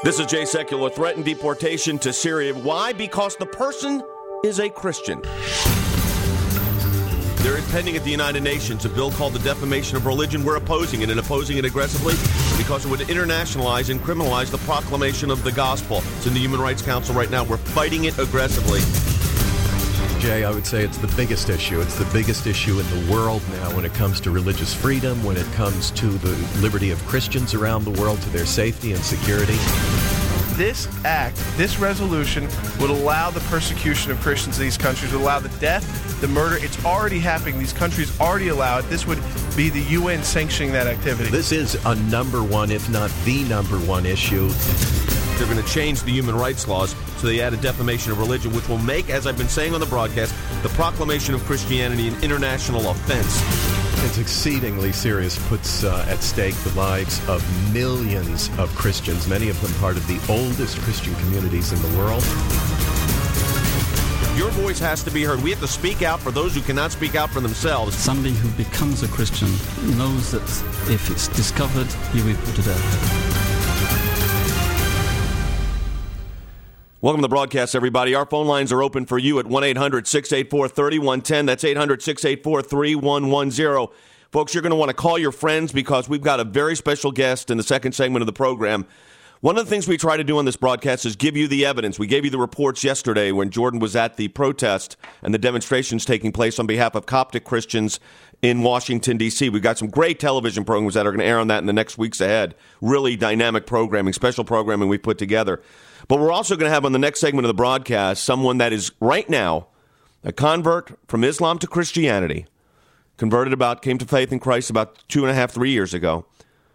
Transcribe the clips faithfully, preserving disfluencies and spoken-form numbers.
This is Jay Sekulow. Threatened deportation to Syria. Why? Because the person is a Christian. There is pending at the United Nations a bill called the Defamation of Religion. We're opposing it and opposing it aggressively because it would internationalize and criminalize the proclamation of the gospel. It's in the Human Rights Council right now. We're fighting it aggressively. Jay, I would say it's the biggest issue. It's the biggest issue in the world now when it comes to religious freedom, when it comes to the liberty of Christians around the world, to their safety and security. This act, this resolution, would allow the persecution of Christians in these countries, would allow the death, the murder. It's already happening. These countries already allow it. This would be the U N sanctioning that activity. This is a number one, if not the number one issue. They're going to change the human rights laws, so they add a defamation of religion, which will make, as I've been saying on the broadcast, the proclamation of Christianity an international offense. It's exceedingly serious, puts uh, at stake the lives of millions of Christians, many of them part of the oldest Christian communities in the world. Your voice has to be heard. We have to speak out for those who cannot speak out for themselves. Somebody who becomes a Christian knows that if it's discovered, he will be put to death. Welcome to the broadcast, everybody. Our phone lines are open for you at one eight hundred six eight four three one one zero. That's eight hundred six eight four three one one zero. Folks, you're going to want to call your friends because we've got a very special guest in the second segment of the program. One of the things we try to do on this broadcast is give you the evidence. We gave you the reports yesterday when Jordan was at the protest and the demonstrations taking place on behalf of Coptic Christians in Washington, D C We've got some great television programs that are going to air on that in the next weeks ahead. Really dynamic programming, special programming we've put together. But we're also going to have on the next segment of the broadcast someone that is right now a convert from Islam to Christianity, converted about, came to faith in Christ about two and a half, three years ago,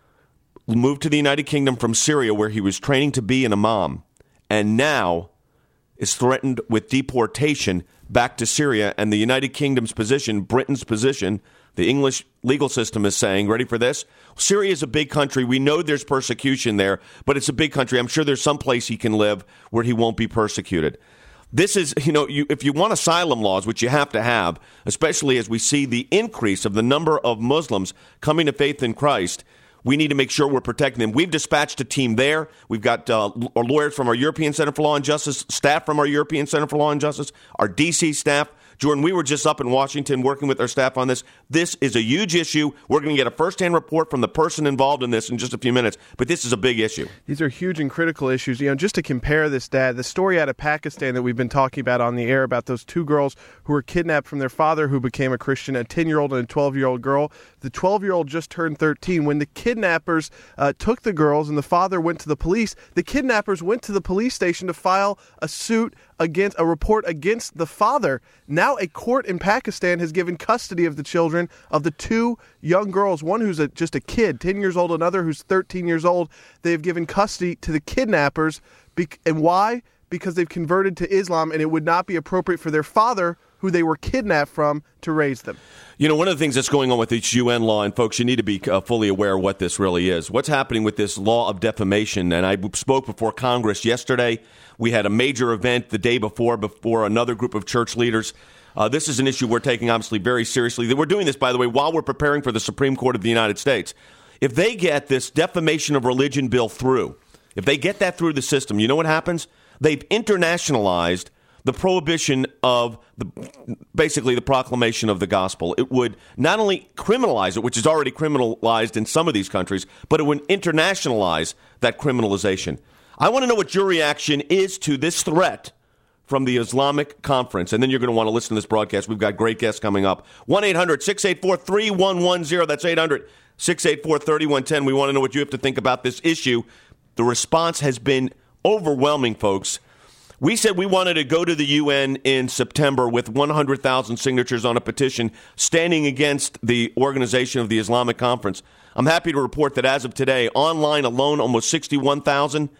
moved to the United Kingdom from Syria where he was training to be an imam, and now is threatened with deportation back to Syria. And the United Kingdom's position, Britain's position, the English legal system is saying, ready for this? Syria is a big country. We know there's persecution there, but it's a big country. I'm sure there's some place he can live where he won't be persecuted. This is, you know, you, if you want asylum laws, which you have to have, especially as we see the increase of the number of Muslims coming to faith in Christ, we need to make sure we're protecting them. We've dispatched a team there. We've got uh, our lawyers from our European Center for Law and Justice, staff from our European Center for Law and Justice, our D C staff. Jordan, we were just up in Washington working with our staff on this. This is a huge issue. We're going to get a firsthand report from the person involved in this in just a few minutes, but this is a big issue. These are huge and critical issues. You know, just to compare this, Dad, the story out of Pakistan that we've been talking about on the air about those two girls who were kidnapped from their father who became a Christian, a ten-year-old and a twelve-year-old girl. The twelve-year-old just turned thirteen. When the kidnappers uh, took the girls and the father went to the police, the kidnappers went to the police station to file a suit against a report against the father. Now a court in Pakistan has given custody of the children of the two young girls, one who's a, just a kid, ten years old, another who's thirteen years old. They have given custody to the kidnappers. Be- and why? Because they've converted to Islam, and it would not be appropriate for their father, who they were kidnapped from, to raise them. You know, one of the things that's going on with each U N law, and folks, you need to be uh, fully aware of what this really is. What's happening with this law of defamation, and I spoke before Congress yesterday. We had a major event the day before, before another group of church leaders. Uh, this is an issue we're taking, obviously, very seriously. We're doing this, by the way, while we're preparing for the Supreme Court of the United States. If they get this defamation of religion bill through, if they get that through the system, you know what happens? They've internationalized the prohibition of the basically the proclamation of the gospel. It would not only criminalize it, which is already criminalized in some of these countries, but it would internationalize that criminalization. I want to know what your reaction is to this threat from the Islamic Conference. And then you're going to want to listen to this broadcast. We've got great guests coming up. one eight hundred six eight four three one one zero. That's eight hundred six eight four three one one zero. We want to know what you have to think about this issue. The response has been overwhelming, folks. We said we wanted to go to the U N in September with one hundred thousand signatures on a petition standing against the organization of the Islamic Conference. I'm happy to report that as of today, online alone, almost sixty-one thousand.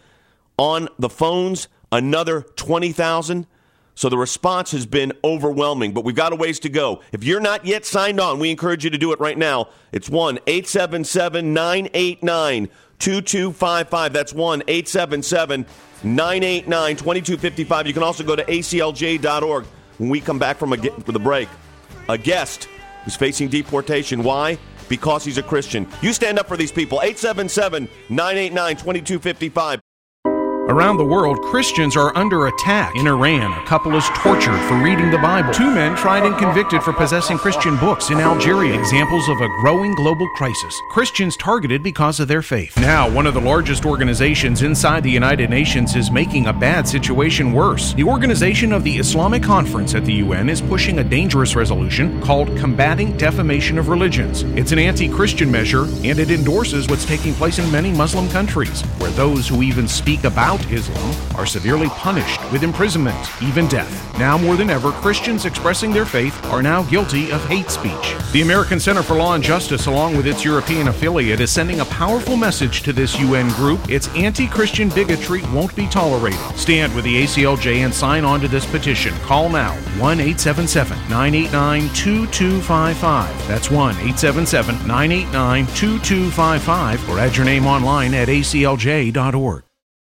On the phones, another twenty thousand. So the response has been overwhelming, but we've got a ways to go. If you're not yet signed on, we encourage you to do it right now. It's one eight seven seven nine eight nine two two five five. That's one eight seven seven nine eight nine two two five five. You can also go to A C L J dot org when we come back from a, from the break. A guest who's facing deportation. Why? Because he's a Christian. You stand up for these people. eight seven seven nine eight nine two two five five. Around the world, Christians are under attack. In Iran, a couple is tortured for reading the Bible. Two men tried and convicted for possessing Christian books. In Algeria, examples of a growing global crisis. Christians targeted because of their faith. Now, one of the largest organizations inside the United Nations is making a bad situation worse. The Organization of the Islamic Conference at the U N is pushing a dangerous resolution called Combating Defamation of Religions. It's an anti-Christian measure, and it endorses what's taking place in many Muslim countries, where those who even speak about Islam are severely punished with imprisonment, even death. Now more than ever, Christians expressing their faith are now guilty of hate speech. The American Center for Law and Justice, along with its European affiliate, is sending a powerful message to this U N group. Its anti-Christian bigotry won't be tolerated. Stand with the A C L J and sign on to this petition. Call now, one eight seven seven, nine eight nine, two two five five. That's one eight seven seven, nine eight nine, two two five five, or add your name online at A C L J dot org.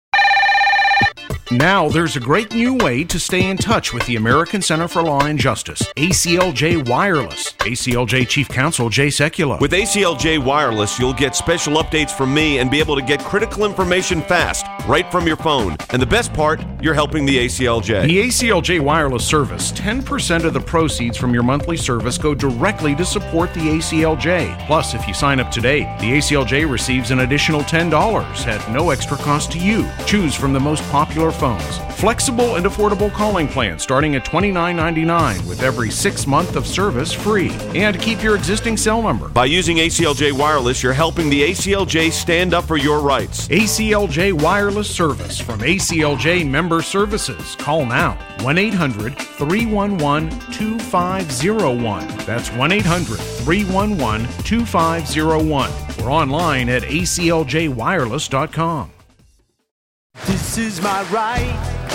Now there's a great new way to stay in touch with the American Center for Law and Justice, A C L J Wireless. A C L J Chief Counsel Jay Sekula. With A C L J Wireless, you'll get special updates from me and be able to get critical information fast, right from your phone. And the best part, you're helping the A C L J. The A C L J Wireless service, ten percent of the proceeds from your monthly service go directly to support the A C L J. Plus, if you sign up today, the A C L J receives an additional ten dollars at no extra cost to you. Choose from the most popular phones. Flexible and affordable calling plans starting at twenty-nine ninety-nine with every six month of service free. And keep your existing cell number. By using A C L J Wireless, you're helping the A C L J stand up for your rights. A C L J Wireless Service from A C L J Member Services. Call now, one eight hundred, three one one, two five zero one. That's one eight hundred, three one one, two five zero one. Or online at A C L J wireless dot com. This is my right,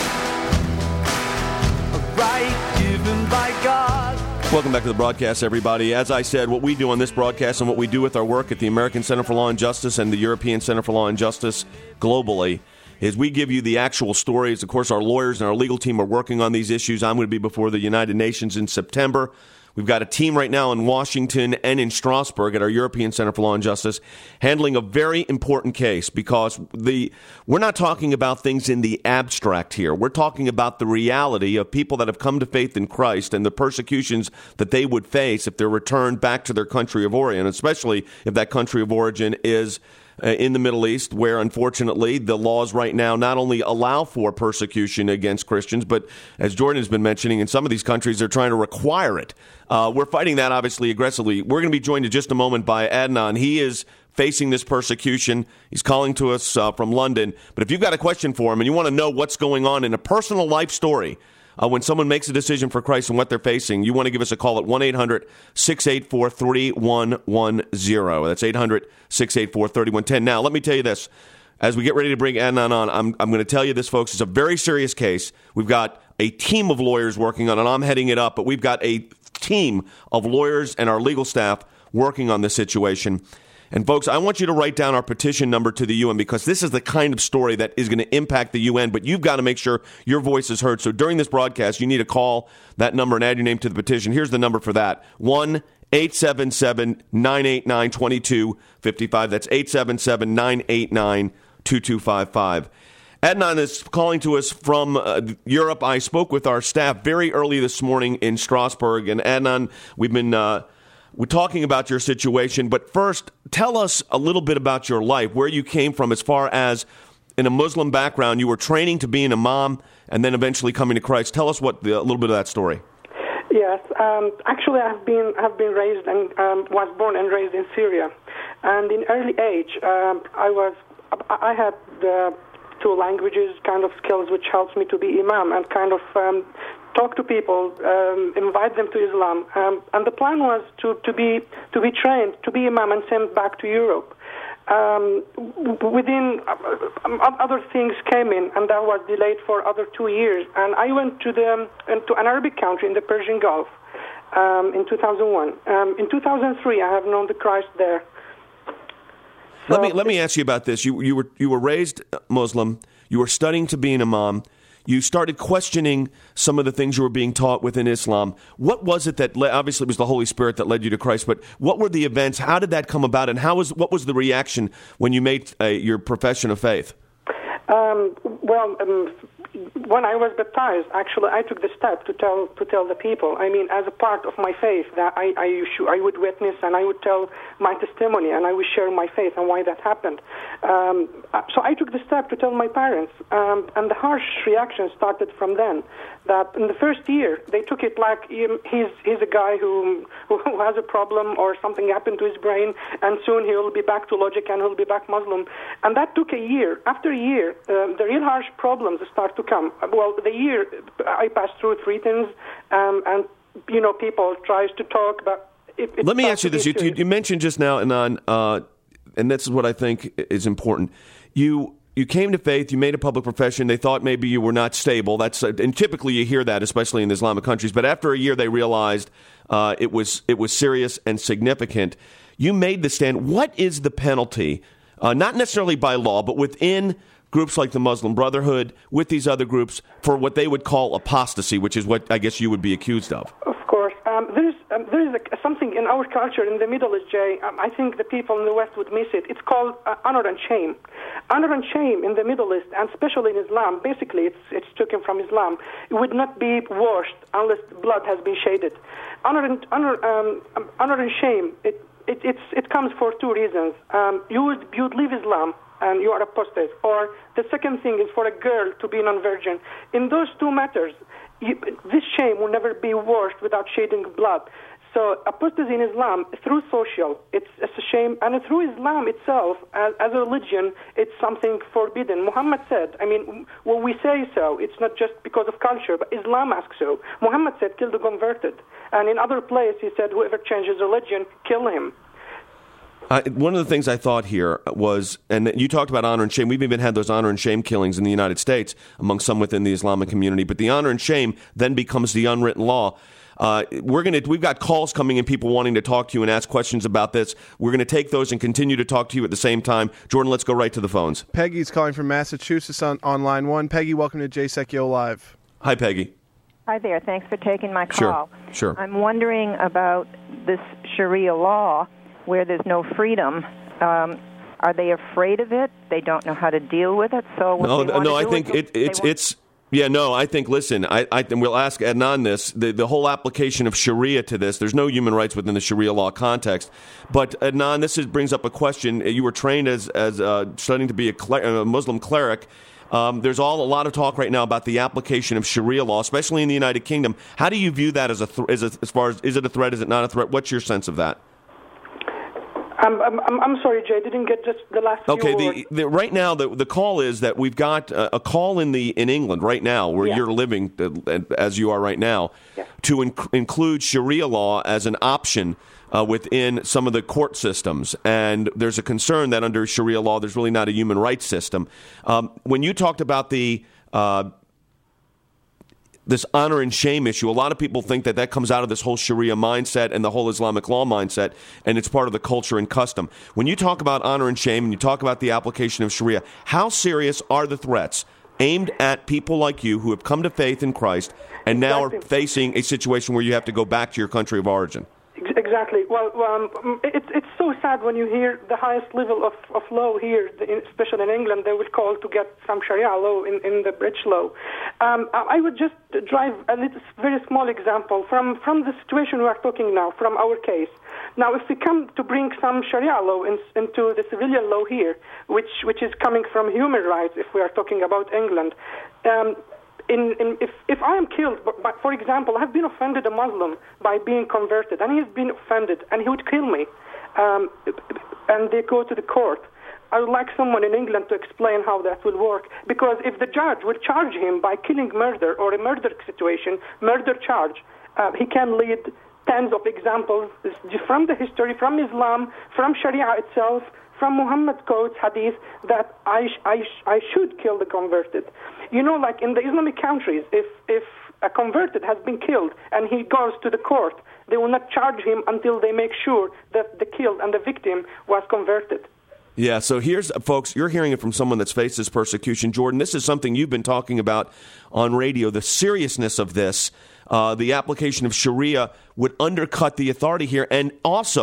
a right given by God. Welcome back to the broadcast, everybody. As I said, what we do on this broadcast and what we do with our work at the American Center for Law and Justice and the European Center for Law and Justice globally is we give you the actual stories. Of course, our lawyers and our legal team are working on these issues. I'm going to be before the United Nations in September. We've got a team right now in Washington and in Strasbourg at our European Center for Law and Justice handling a very important case because the we're not talking about things in the abstract here. We're talking about the reality of people that have come to faith in Christ and the persecutions that they would face if they're returned back to their country of origin, especially if that country of origin is Uh, in the Middle East, where, unfortunately, the laws right now not only allow for persecution against Christians, but, as Jordan has been mentioning, in some of these countries, they're trying to require it. Uh, we're fighting that, obviously, aggressively. We're going to be joined in just a moment by Adnan. He is facing this persecution. He's calling to us uh, from London. But if you've got a question for him and you want to know what's going on in a personal life story, Uh, when someone makes a decision for Christ and what they're facing, you want to give us a call at one eight hundred, six eight four, three one one zero. That's eight hundred, six eight four, three one one zero. Now, let me tell you this. As we get ready to bring Adnan on, I'm, I'm going to tell you this, folks. It's a very serious case. We've got a team of lawyers working on it. I'm heading it up, but we've got a team of lawyers and our legal staff working on this situation. And, folks, I want you to write down our petition number to the U N because this is the kind of story that is going to impact the U N, but you've got to make sure your voice is heard. So during this broadcast, you need to call that number and add your name to the petition. Here's the number for that, one eight seven seven, nine eight nine, two two five five. That's eight seven seven, nine eight nine, two two five five. Adnan is calling to us from uh, Europe. I spoke with our staff very early this morning in Strasbourg. And, Adnan, we've been uh, we're talking about your situation. But first, tell us a little bit about your life, where you came from as far as in a Muslim background. You were training to be an imam and then eventually coming to Christ. Tell us what the, a little bit of that story. Yes. Um, actually, I've been have been raised and um, was born and raised in Syria. And in early age, um, I was I had the two languages kind of skills, which helps me to be imam and kind of um, talk to people, um, invite them to Islam. Um, and the plan was to, to be to be trained to be imam and sent back to Europe. Um, within uh, other things came in, and that was delayed for other two years. And I went to the to an Arabic country in the Persian Gulf um, in two thousand one. Um, in two thousand three, I have known the Christ there. So, let me let me ask you about this. You you were you were raised Muslim. You were studying to be an imam. You started questioning some of the things you were being taught within Islam. What was it that led, obviously it was the Holy Spirit that led you to Christ, but what were the events? How did that come about, and how was what was the reaction when you made uh, your profession of faith? Um, well, um, when I was baptized, actually, I took the step to tell to tell the people. I mean, as a part of my faith, that I I, should, I would witness and I would tell my testimony and I would share my faith and why that happened. Um, so I took the step to tell my parents, um, and the harsh reaction started from then. That in the first year, they took it like um, he's he's a guy who who has a problem or something happened to his brain, and soon he'll be back to logic and he'll be back Muslim. And that took a year. After a year, um, the real harsh problems start to come. Well, the year I passed through three things, um, and you know, people tries to talk, but it, it let me ask you this: you, you mentioned just now, Anan, uh, and this is what I think is important. You. You came to faith, you made a public profession, they thought maybe you were not stable. That's and typically you hear that, especially in the Islamic countries. But after a year, they realized uh, it was it was serious and significant. You made the stand. What is the penalty, uh, not necessarily by law, but within groups like the Muslim Brotherhood, with these other groups, for what they would call apostasy, which is what I guess you would be accused of? Of course. Um, there is um, there is a, something in our culture in the Middle East, Jay. Um, I think the people in the West would miss it. It's called uh, honor and shame. Honor and shame in the Middle East, and especially in Islam, basically it's it's taken from Islam, it would not be washed unless blood has been shaded. Honor and honor, um, honor and shame. It it it's, it comes for two reasons. Um, you would you would leave Islam and you are apostate, or the second thing is for a girl to be non-virgin. In those two matters, you, this shame will never be washed without shedding blood. So apostasy in Islam, through social, it's, it's a shame. And through Islam itself, as, as a religion, it's something forbidden. Muhammad said, I mean, when we say so, it's not just because of culture, but Islam asks so. Muhammad said, kill the converted. And in other places, he said, whoever changes religion, kill him. Uh, one of the things I thought here was, and you talked about honor and shame. We've even had those honor and shame killings in the United States among some within the Islamic community. But the honor and shame then becomes the unwritten law. Uh, we're gonna. We've got calls coming in, people wanting to talk to you and ask questions about this. We're going to take those and continue to talk to you at the same time. Jordan, let's go right to the phones. Peggy's calling from Massachusetts on, on line one. Peggy, welcome to J S E C Yo Live. Hi, Peggy. Hi there. Thanks for taking my call. Sure. Sure. I'm wondering about this Sharia law where there's no freedom. Um, are they afraid of it? They don't know how to deal with it. So no, no. I think it, it's it's. Yeah, no, I think, listen, I, I and we'll ask Adnan this, the, the whole application of Sharia to this, there's no human rights within the Sharia law context. But, Adnan, this is, brings up a question. You were trained as, as uh, studying to be a, cler- a Muslim cleric. Um, there's all a lot of talk right now about the application of Sharia law, especially in the United Kingdom. How do you view that as a th- as, a, as far as, is it a threat, is it not a threat? What's your sense of that? I'm, I'm, I'm sorry, Jay. I didn't get just the last few okay, words. the, the, right now, the, the call is that we've got a, a call in the in England right now, where yeah. you're living, uh, as you are right now, yeah. to inc- include Sharia law as an option uh, within some of the court systems. And there's a concern that under Sharia law, there's really not a human rights system. Um, when you talked about the uh, this honor and shame issue, a lot of people think that that comes out of this whole Sharia mindset and the whole Islamic law mindset, and it's part of the culture and custom. When you talk about honor and shame and you talk about the application of Sharia, how serious are the threats aimed at people like you who have come to faith in Christ and now exactly. are facing a situation where you have to go back to your country of origin? Exactly. Well, um, it's it's so sad when you hear the highest level of, of law here, especially in England, they would call to get some Sharia law in, in the bridge law. Um, I would just drive a little, very small example from, from the situation we are talking now, from our case. Now, if we come to bring some Sharia law in, into the civilian law here, which which is coming from human rights, if we are talking about England, um, In, in, if, if I am killed, but, but for example, I have been offended a Muslim by being converted, and he has been offended, and he would kill me, um, and they go to the court. I would like someone in England to explain how that will work, because if the judge will charge him by killing murder or a murder situation, murder charge, uh, he can lead tens of examples from the history, from Islam, from Sharia itself, from Muhammad quotes, hadith, that I, sh- I, sh- I should kill the converted. You know, like in the Islamic countries, if, if a converted has been killed and he goes to the court, they will not charge him until they make sure that the killed and the victim was converted. Yeah, so here's, folks, you're hearing it from someone that's faced this persecution. Jordan, this is something you've been talking about on radio, the seriousness of this. Uh, the application of Sharia would undercut the authority here and also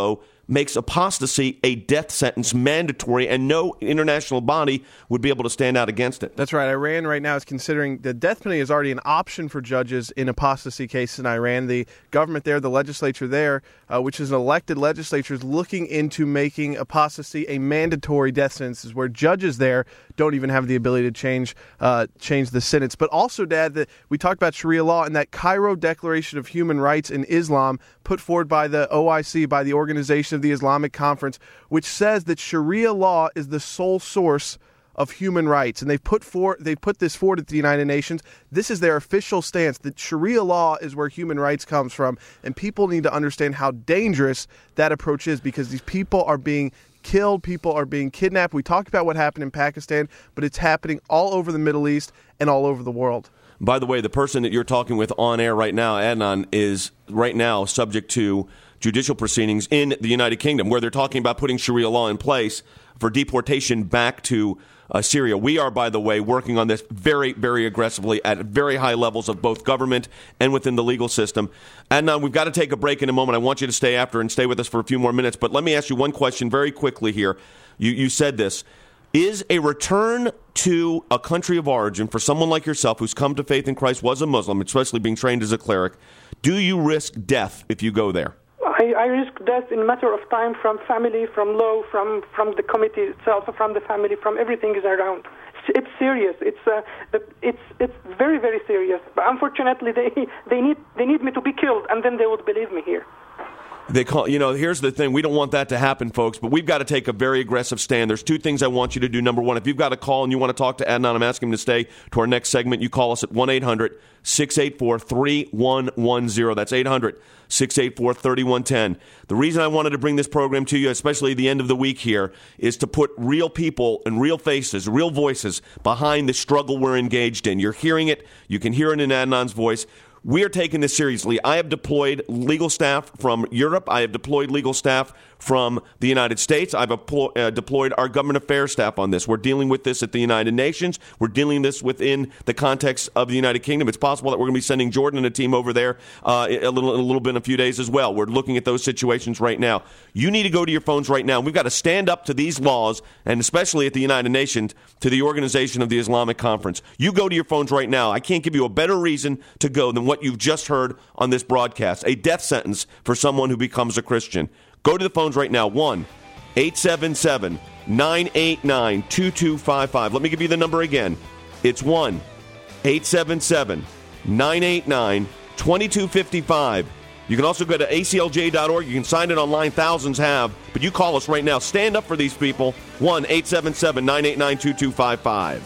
makes apostasy a death sentence mandatory, and no international body would be able to stand out against it. That's right. Iran right now is considering the death penalty is already an option for judges in apostasy cases in Iran. The government there, the legislature there, uh, which is an elected legislature, is looking into making apostasy a mandatory death sentence, where judges there don't even have the ability to change uh, change the sentence. But also, Dad, that we talked about Sharia law and that Cairo Declaration of Human Rights in Islam put forward by the O I C, by the Organization of the Islamic Conference, which says that Sharia law is the sole source of human rights. And they've put for, they've put this forward at the United Nations. This is their official stance, that Sharia law is where human rights comes from. And people need to understand how dangerous that approach is, because these people are being killed, people are being kidnapped. We talked about what happened in Pakistan, but it's happening all over the Middle East and all over the world. By the way, the person that you're talking with on air right now, Adnan, is right now subject to judicial proceedings in the United Kingdom, where they're talking about putting Sharia law in place for deportation back to uh, Syria. We are, by the way, working on this very, very aggressively at very high levels of both government and within the legal system. Adnan, we've got to take a break in a moment. I want you to stay after and stay with us for a few more minutes. But let me ask you one question very quickly here. You, you said this. Is a return to a country of origin for someone like yourself who's come to faith in Christ, was a Muslim, especially being trained as a cleric, do you risk death if you go there? I, I risk death in a matter of time, from family, from law, from, from the committee itself, from the family, from everything is around. It's serious. It's uh, it's it's very, very serious. But unfortunately, they they need they need me to be killed, and then they would believe me here. They call, you know, here's the thing. We don't want that to happen, folks, but we've got to take a very aggressive stand. There's two things I want you to do. Number one, if you've got a call and you want to talk to Adnan, I'm asking him to stay to our next segment. You call us at one eight hundred six eight four three one one zero. That's eight hundred six eight four three one one zero. The reason I wanted to bring this program to you, especially at the end of the week here, is to put real people and real faces, real voices behind the struggle we're engaged in. You're hearing it. You can hear it in Adnan's voice. We are taking this seriously. I have deployed legal staff from Europe. I have deployed legal staff from the United States. I've aplo- uh, deployed our government affairs staff on this. We're dealing with this at the United Nations. We're dealing this within the context of the United Kingdom. It's possible that we're going to be sending Jordan and a team over there uh, a little, in a little bit in a few days as well. We're looking at those situations right now. You need to go to your phones right now. We've got to stand up to these laws, and especially at the United Nations, to the Organization of the Islamic Conference. You go to your phones right now. I can't give you a better reason to go than what you've just heard on this broadcast, a death sentence for someone who becomes a Christian. Go to the phones right now, one eight seven seven nine eight nine two two five five. Let me give you the number again. It's one eight seven seven nine eight nine two two five five. You can also go to A C L J dot org. You can sign it online. Thousands have. But you call us right now. Stand up for these people. one eight seven seven nine eight nine two two five five.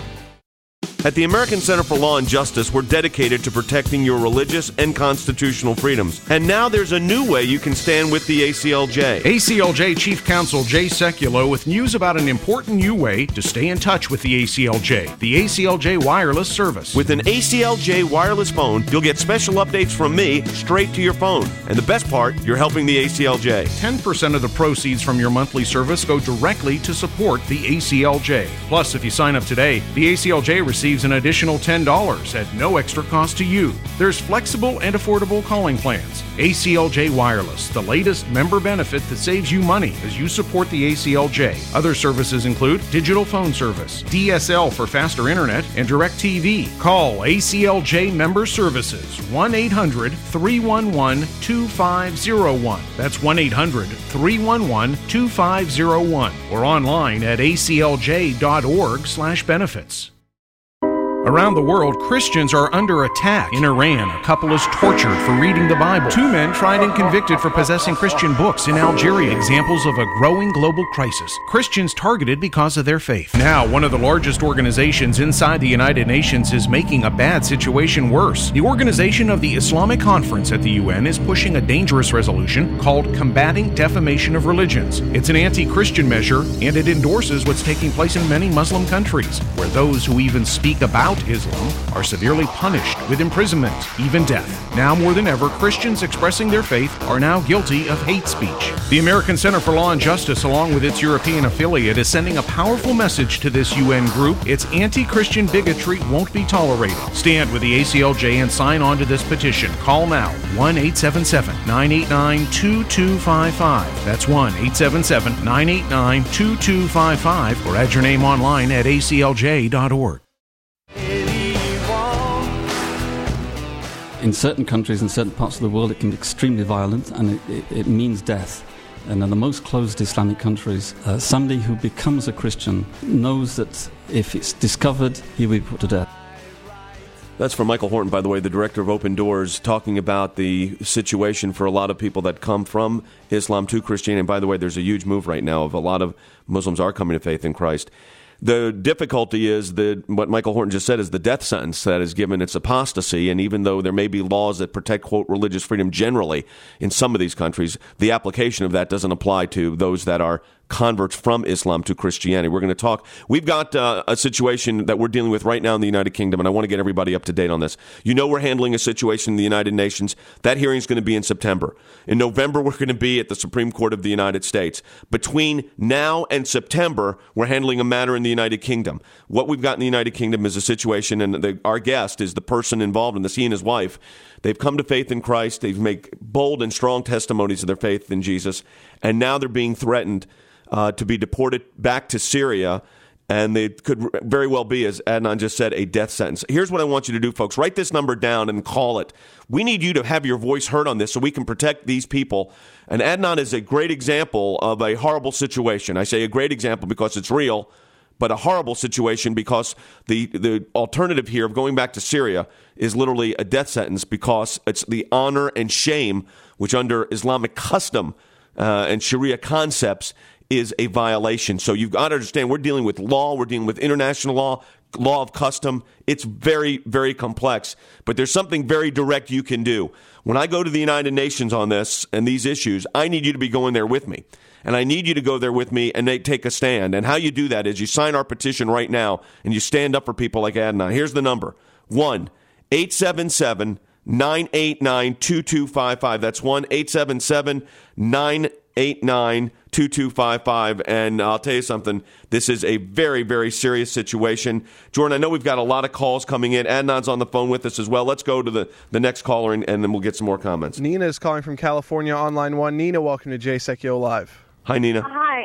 At the American Center for Law and Justice, we're dedicated to protecting your religious and constitutional freedoms. And now there's a new way you can stand with the A C L J. A C L J Chief Counsel Jay Sekulow with news about an important new way to stay in touch with the A C L J, the A C L J Wireless Service. With an A C L J wireless phone, you'll get special updates from me straight to your phone. And the best part, you're helping the A C L J. ten percent of the proceeds from your monthly service go directly to support the A C L J. Plus, if you sign up today, the A C L J receives an additional ten dollars at no extra cost to you. There's flexible and affordable calling plans. A C L J Wireless, the latest member benefit that saves you money as you support the A C L J. Other services include digital phone service, D S L for faster internet, and DirecTV. Call A C L J Member Services, one eight hundred three one one two five zero one. That's one eight hundred three one one two five zero one. Or online at A C L J dot org slash benefits. Around the world, Christians are under attack. In Iran, a couple is tortured for reading the Bible. Two men tried and convicted for possessing Christian books. In Algeria, examples of a growing global crisis. Christians targeted because of their faith. Now, one of the largest organizations inside the United Nations is making a bad situation worse. The Organization of the Islamic Conference at the U N is pushing a dangerous resolution called Combating Defamation of Religions. It's an anti-Christian measure, and it endorses what's taking place in many Muslim countries, where those who even speak about about Islam are severely punished with imprisonment, even death. Now more than ever, Christians expressing their faith are now guilty of hate speech. The American Center for Law and Justice, along with its European affiliate, is sending a powerful message to this U N group. Its anti-Christian bigotry won't be tolerated. Stand with the A C L J and sign on to this petition. Call now, one eight seven seven, nine eight nine, two two five five. That's one eight seven seven, nine eight nine, two two five five, or add your name online at A C L J dot org. In certain countries, in certain parts of the world, it can be extremely violent, and it, it, it means death. And in the most closed Islamic countries, uh, somebody who becomes a Christian knows that if it's discovered, he will be put to death. That's from Michael Horton, by the way, the director of Open Doors, talking about the situation for a lot of people that come from Islam to Christianity. And by the way, there's a huge move right now of a lot of Muslims are coming to faith in Christ. The difficulty is that what Michael Horton just said is the death sentence that is given. It's apostasy, and even though there may be laws that protect, quote, religious freedom generally in some of these countries, the application of that doesn't apply to those that are converts from Islam to Christianity. We're going to talk. We've got uh, a situation that we're dealing with right now in the United Kingdom, and I want to get everybody up to date on this. You know, we're handling a situation in the United Nations. That hearing is going to be in September. In November, we're going to be at the Supreme Court of the United States. Between now and September, we're handling a matter in the United Kingdom. What we've got in the United Kingdom is a situation, and the, our guest is the person involved in this, he and his wife. They've come to faith in Christ. They've made bold and strong testimonies of their faith in Jesus, and now they're being threatened Uh, to be deported back to Syria, and they could very well be, as Adnan just said, a death sentence. Here's what I want you to do, folks. Write this number down and call it. We need you to have your voice heard on this so we can protect these people. And Adnan is a great example of a horrible situation. I say a great example because it's real, but a horrible situation because the, the alternative here of going back to Syria is literally a death sentence because it's the honor and shame, which under Islamic custom uh, and Sharia concepts is a violation. So you've got to understand, we're dealing with law, we're dealing with international law, law of custom. It's very, very complex. But there's something very direct you can do. When I go to the United Nations on this and these issues, I need you to be going there with me. And I need you to go there with me and they take a stand. And how you do that is you sign our petition right now and you stand up for people like Adnan. Here's the number. one eight seven seven, nine eight nine, two two five five. That's one eight seven seven, nine eight nine, two two five five. And I'll tell you something, this is a very, very serious situation. Jordan, I know we've got a lot of calls coming in. Adnan's on the phone with us as well. Let's go to the, the next caller, and, and then we'll get some more comments. Nina is calling from California on line one. Nina, welcome to J S E C Yo Live. Hi, Nina. Hi.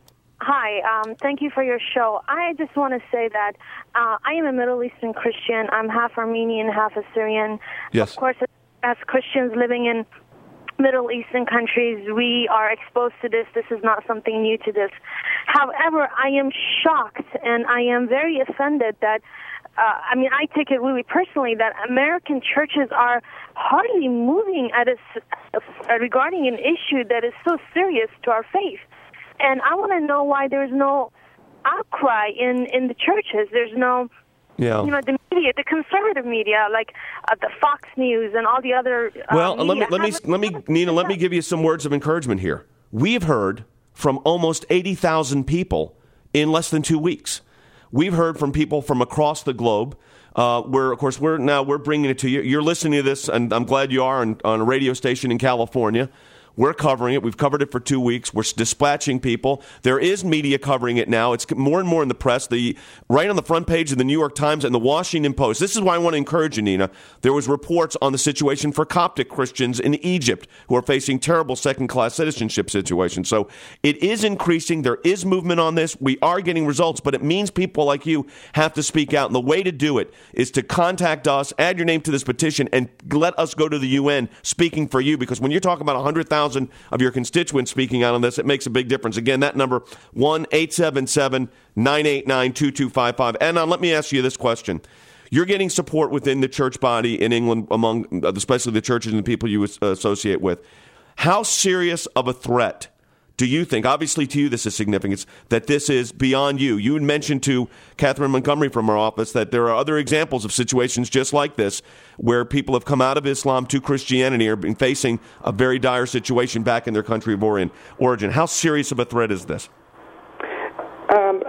Hi. Um, thank you for your show. I just want to say that uh, I am a Middle Eastern Christian. I'm half Armenian, half Assyrian. Yes. Of course, as Christians living in Middle Eastern countries, we are exposed to this. This is not something new to this. However, I am shocked and I am very offended that, uh, I mean, I take it really personally that American churches are hardly moving at a, uh, regarding an issue that is so serious to our faith. And I want to know why there's no outcry in, in the churches. There's no... Yeah. You know, the media, the conservative media, like uh, the Fox News and all the other uh, Well, media. let me, let me, let me, Nina, let me give you some words of encouragement here. We've heard from almost eighty thousand people in less than two weeks. We've heard from people from across the globe. Uh, where, of course, we're now we're bringing it to you. You're listening to this, and I'm glad you are, on, on a radio station in California. We're covering it. We've covered it for two weeks. We're dispatching people. There is media covering it now. It's more and more in the press. The right on the front page of the New York Times and the Washington Post. This is why I want to encourage you, Nina. There was reports on the situation for Coptic Christians in Egypt who are facing terrible second-class citizenship situations. So it is increasing. There is movement on this. We are getting results, but it means people like you have to speak out. And the way to do it is to contact us, add your name to this petition, and let us go to the U N speaking for you. Because when you're talking about one hundred thousand of your constituents speaking out on this, it makes a big difference. Again, that number, one eight seven seven, nine eight nine, two two five five. And now let me ask you this question. You're getting support within the church body in England, among especially the churches and the people you associate with. How serious of a threat do you think, obviously to you this is significant, that this is beyond you? You had mentioned to Catherine Montgomery from our office that there are other examples of situations just like this where people have come out of Islam to Christianity or been facing a very dire situation back in their country of origin. How serious of a threat is this? Um,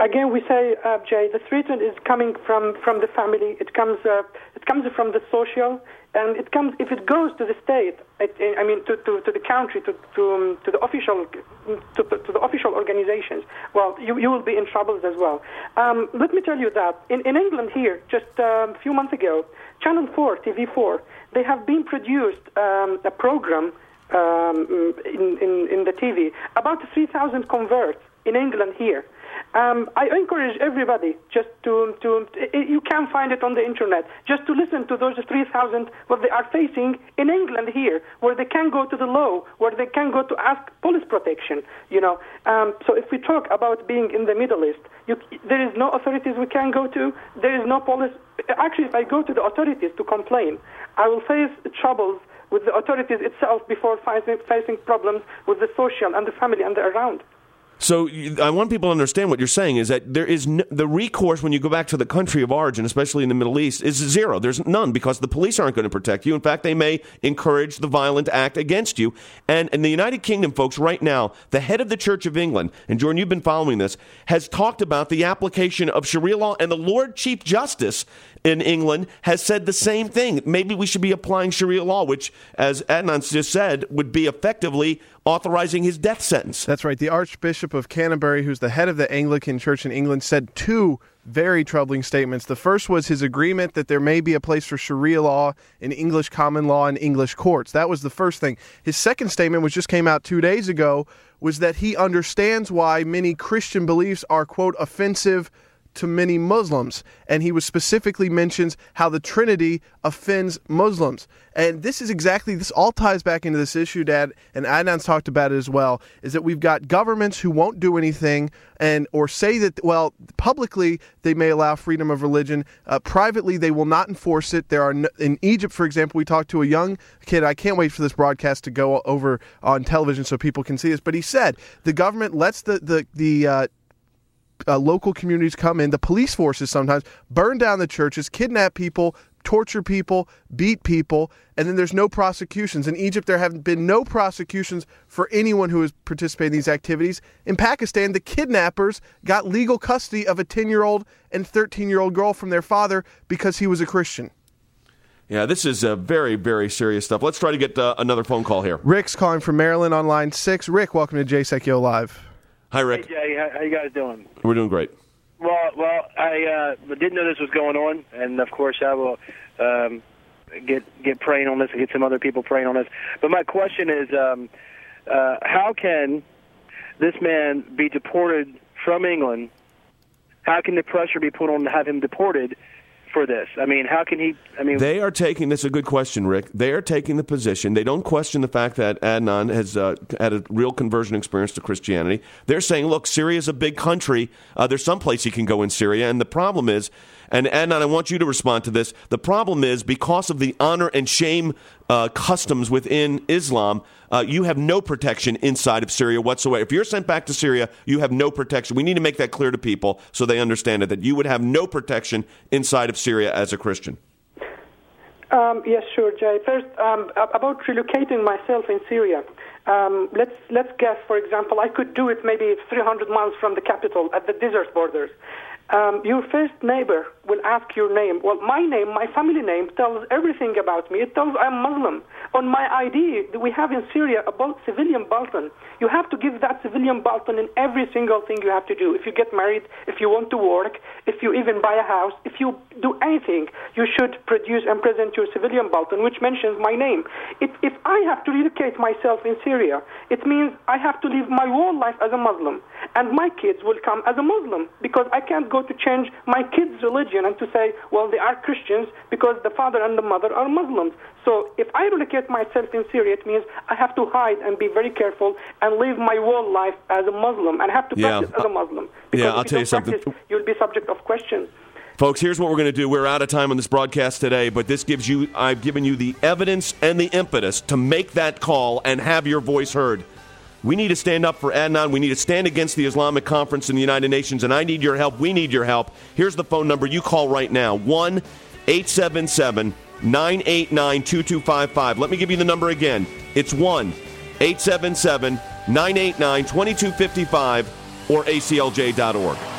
again, we say, uh, Jay, the threat is coming from, from the family. It comes uh, it comes from the social, and it comes if it goes to the state. It, I mean, to, to, to the country, to to, um, to the official to, to the official organizations. Well, you you will be in trouble as well. Um, let me tell you that in, in England here, just um, a few months ago, Channel four, T V four, they have been produced um, a program um, in, in in the T V about three thousand converts in England here. Um, I encourage everybody just to, to, you can find it on the internet, just to listen to those three thousand, what they are facing in England here, where they can go to the law, where they can go to ask police protection, you know. Um, so if we talk about being in the Middle East, you, there is no authorities we can go to, there is no police. Actually, if I go to the authorities to complain, I will face troubles with the authorities itself before facing, facing problems with the social and the family and the around. So I want people to understand what you're saying is that there is no, the recourse when you go back to the country of origin, especially in the Middle East, is zero. There's none because the police aren't going to protect you. In fact, they may encourage the violent act against you. And in the United Kingdom, folks, right now, the head of the Church of England, and Jordan, you've been following this, has talked about the application of Sharia law, and the Lord Chief Justice in England has said the same thing. Maybe we should be applying Sharia law, which, as Adnan just said, would be effectively authorizing his death sentence. That's right. The Archbishop of Canterbury, who's the head of the Anglican Church in England, said two very troubling statements. The first was his agreement that there may be a place for Sharia law in English common law and English courts. That was the first thing. His second statement, which just came out two days ago, was that he understands why many Christian beliefs are, quote, offensive to many Muslims. And he was specifically mentions how the Trinity offends Muslims. And this is exactly, this all ties back into this issue, Dad, and Adnan's talked about it as well, is that we've got governments who won't do anything and or say that, well, publicly they may allow freedom of religion. Uh, privately, they will not enforce it. There are no, in Egypt, for example, we talked to a young kid. I can't wait for this broadcast to go over on television so people can see this. But he said the government lets the, the, the uh, Uh, local communities come in, the police forces sometimes burn down the churches, kidnap people, torture people, beat people, and then there's no prosecutions. In Egypt, there have been no prosecutions for anyone who has participated in these activities. In Pakistan, the kidnappers got legal custody of a ten-year-old and thirteen-year-old girl from their father because he was a Christian. Yeah, this is uh, very, very serious stuff. Let's try to get uh, another phone call here. Rick's calling from Maryland on line six. Rick, welcome to J S E C O Live. Hi, Rick. Hey, Jay. How, how you guys doing? We're doing great. Well, well, I uh, didn't know this was going on, and of course I will um, get get praying on this and get some other people praying on this. But my question is, um, uh, how can this man be deported from England? How can the pressure be put on to have him deported for this? I mean, how can he, I mean... They are taking, this is a good question, Rick. They are taking the position, they don't question the fact that Adnan has uh, had a real conversion experience to Christianity. They're saying, look, Syria is a big country. Uh, there's some place he can go in Syria. And the problem is, and Adnan, I want you to respond to this, the problem is because of the honor and shame uh, customs within Islam, uh, you have no protection inside of Syria whatsoever. If you're sent back to Syria, you have no protection. We need to make that clear to people so they understand it, that you would have no protection inside of Syria as a Christian. Um, yes, sure, Jay. First, um, about relocating myself in Syria. Um, let's let's guess, for example, I could do it maybe three hundred miles from the capital at the desert borders. Um, your first neighbor will ask your name. Well, my name, my family name, tells everything about me. It tells I'm Muslim. On my I D, we have in Syria a bul- civilian bulletin. You have to give that civilian bulletin in every single thing you have to do. If you get married, if you want to work, if you even buy a house, if you do anything, you should produce and present your civilian bulletin, which mentions my name. It, if I have to relocate myself in Syria, it means I have to live my whole life as a Muslim, and my kids will come as a Muslim, because I can't go to change my kids' religion and to say, well, they are Christians because the father and the mother are Muslims. So if I relocate myself in Syria, it means I have to hide and be very careful and live my whole life as a Muslim and have to yeah. practice as a Muslim. Because yeah, I'll if tell you you something. Practice, you'll be subject of questions. Folks, here's what we're going to do. We're out of time on this broadcast today, but this gives you, I've given you the evidence and the impetus to make that call and have your voice heard. We need to stand up for Adnan. We need to stand against the Islamic Conference in the United Nations, and I need your help. We need your help. Here's the phone number. You call right now, one eight seven seven nine eight nine two two five five. Let me give you the number again. It's one eight seven seven nine eight nine two two five five or A C L J dot org.